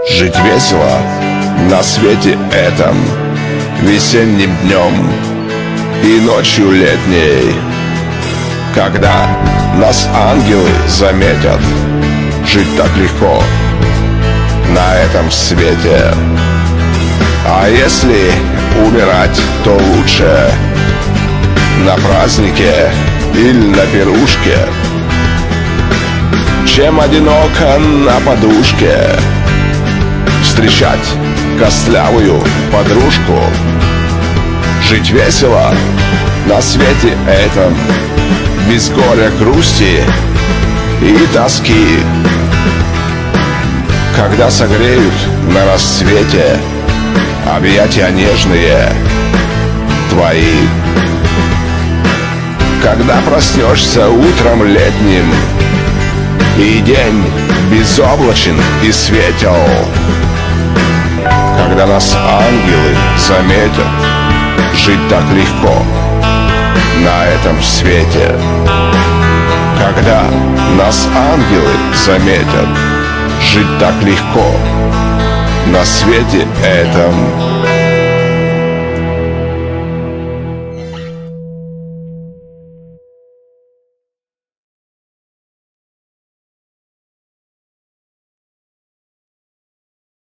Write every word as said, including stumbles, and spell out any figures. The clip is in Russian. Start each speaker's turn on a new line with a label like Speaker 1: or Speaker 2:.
Speaker 1: Жить весело на свете этом весенним днем и ночью летней, когда нас ангелы заметят. Жить так легко на этом свете. А если умирать, то лучше на празднике или на пирушке, чем одиноко на подушке встречать костлявую подружку. Жить весело на свете этом, без горя, грусти и тоски, когда согреют на рассвете объятия нежные твои. Когда проснешься утром летним, и день безоблачен и светел, когда нас ангелы заметят. Жить так легко на этом свете, когда нас ангелы заметят. Жить так легко на свете этом.